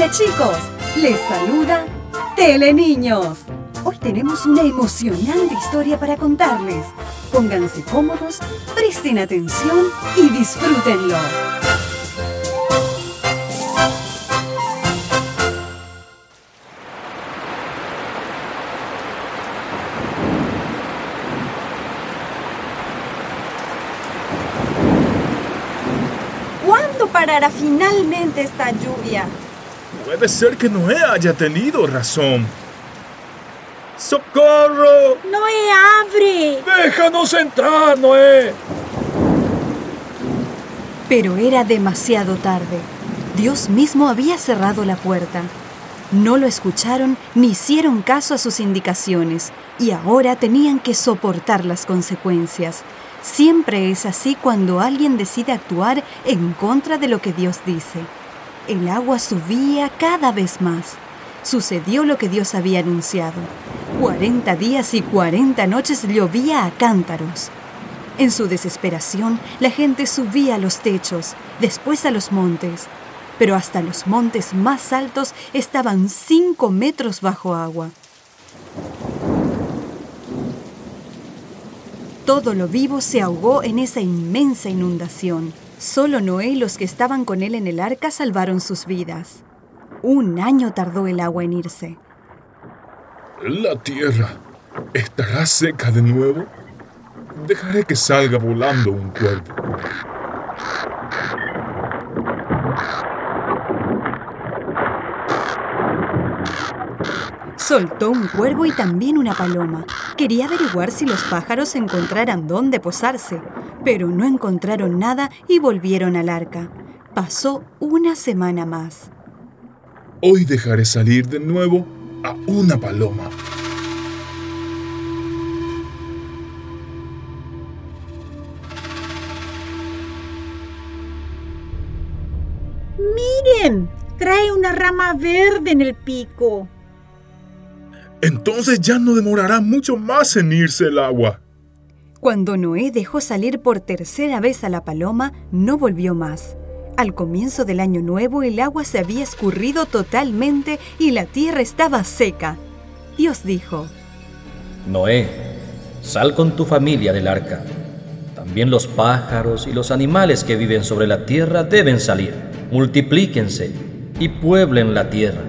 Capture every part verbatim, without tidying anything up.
Hola chicos, les saluda Teleniños. Hoy tenemos una emocionante historia para contarles. Pónganse cómodos, presten atención y disfrútenlo. ¿Cuándo parará finalmente esta lluvia? Puede ser que Noé haya tenido razón. ¡Socorro! ¡Noé, abre! ¡Déjanos entrar, Noé! Pero era demasiado tarde. Dios mismo había cerrado la puerta. No lo escucharon ni hicieron caso a sus indicaciones y ahora tenían que soportar las consecuencias. Siempre es así cuando alguien decide actuar en contra de lo que Dios dice. El agua subía cada vez más. Sucedió lo que Dios había anunciado. Cuarenta días y cuarenta noches llovía a cántaros. En su desesperación, la gente subía a los techos, después a los montes. Pero hasta los montes más altos estaban cinco metros bajo agua. Todo lo vivo se ahogó en esa inmensa inundación. Solo Noé y los que estaban con él en el arca salvaron sus vidas. Un año tardó el agua en irse. ¿La tierra estará seca de nuevo? Dejaré que salga volando un cuervo. Soltó un cuervo y también una paloma. Quería averiguar si los pájaros encontraran dónde posarse, pero no encontraron nada y volvieron al arca. Pasó una semana más. Hoy dejaré salir de nuevo a una paloma. ¡Miren! Trae una rama verde en el pico. Entonces ya no demorará mucho más en irse el agua. Cuando Noé dejó salir por tercera vez a la paloma, no volvió más. Al comienzo del año nuevo, el agua se había escurrido totalmente y la tierra estaba seca. Dios dijo: Noé, sal con tu familia del arca. También los pájaros y los animales que viven sobre la tierra deben salir. Multiplíquense y pueblen la tierra.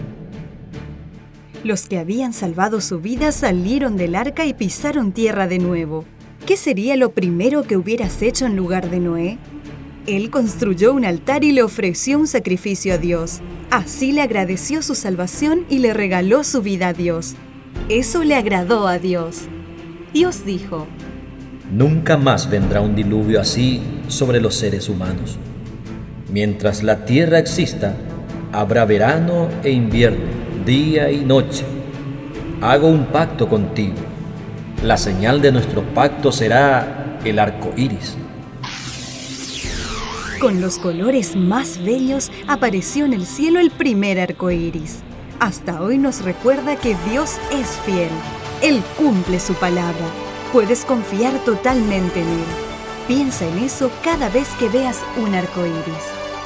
Los que habían salvado su vida salieron del arca y pisaron tierra de nuevo. ¿Qué sería lo primero que hubieras hecho en lugar de Noé? Él construyó un altar y le ofreció un sacrificio a Dios. Así le agradeció su salvación y le regaló su vida a Dios. Eso le agradó a Dios. Dios dijo: Nunca más vendrá un diluvio así sobre los seres humanos. Mientras la tierra exista, habrá verano e invierno, día y noche. Hago un pacto contigo. La señal de nuestro pacto será el arco iris. Con los colores más bellos apareció en el cielo el primer arco iris. Hasta hoy nos recuerda que Dios es fiel. Él cumple su palabra. Puedes confiar totalmente en Él. Piensa en eso cada vez que veas un arco iris.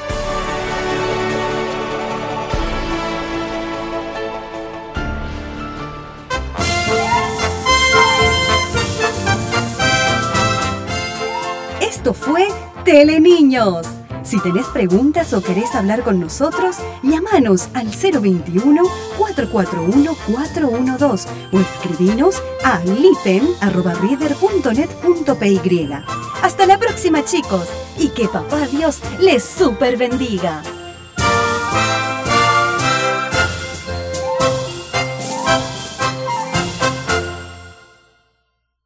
Esto fue Teleniños. Si tenés preguntas o querés hablar con nosotros, llámanos al cero veintiuno, cuatrocientos cuarenta y uno, cuatrocientos doce o escribinos a lipen arroba reader punto net punto py. Hasta la próxima, chicos, y que Papá Dios les super bendiga.